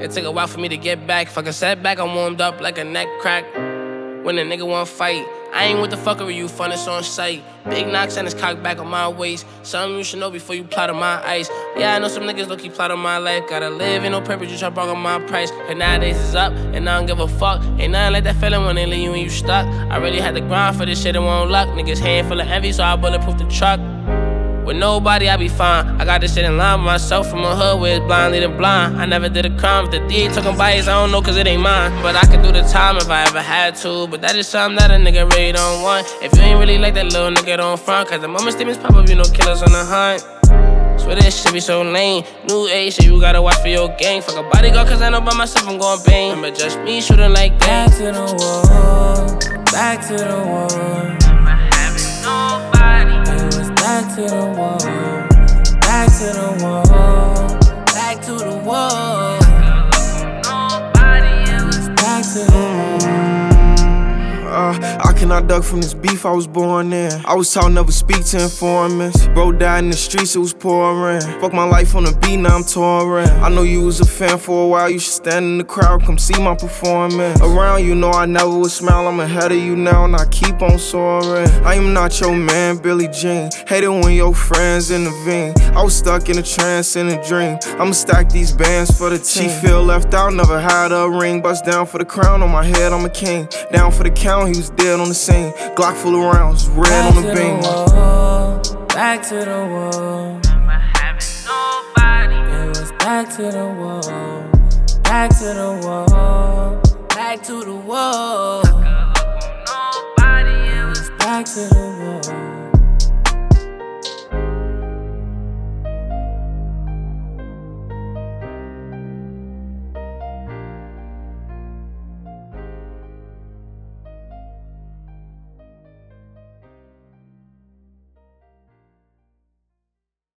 It took a while for me to get back. Fuck a setback, I'm warmed up like a neck crack. When a nigga want fight, I ain't with the fuckery, you fun, it's on sight. Big knocks and his cock back on my waist. Something you should know before you plot on my ice. Yeah, I know some niggas low-key plot on my life. Gotta live, ain't no purpose, you try to bargain my price. Cause nowadays it's up, and I don't give a fuck. Ain't nothing like that feeling when they leave you and you stuck. I really had to grind for this shit, it won't luck. Niggas hand full of envy, so I bulletproof the truck. With nobody, I be fine. I got this shit in line with myself from a hood where it's blind leading blind. I never did a crime. If the D talking bias, I don't know cause it ain't mine. But I could do the time if I ever had to. But that is something that a nigga really don't want. If you ain't really like that little nigga, don't front. Cause the moment statements pop up, you know killers on the hunt. Swear this shit be so lame. New age shit, you gotta watch for your gang. Fuck a bodyguard cause I know by myself I'm going bang. Remember just me shooting like that. Back to the wall, back to the wall. Back to the wall, back to the wall, back to the wall, back to the wall. I cannot duck from this beef I was born in. I was taught never speak to informants. Bro died in the streets, it was pouring. Fuck my life on the beat, now I'm touring. I know you was a fan for a while, you should stand in the crowd, come see my performance. Around you know I never would smile, I'm ahead of you now and I keep on soaring. I am not your man, Billie Jean. Hate it when your friends intervene. I was stuck in a trance, in a dream. I'ma stack these bands for the team. She feel left out, never had a ring. Bust down for the crown, on my head, I'm a king. Down for the count, he was dead on the scene. Glock full of rounds, red on the beam. Back to the wall, Remember having nobody. it was back to the wall, back to the wall, back to the wall, Nobody else. back to the wall.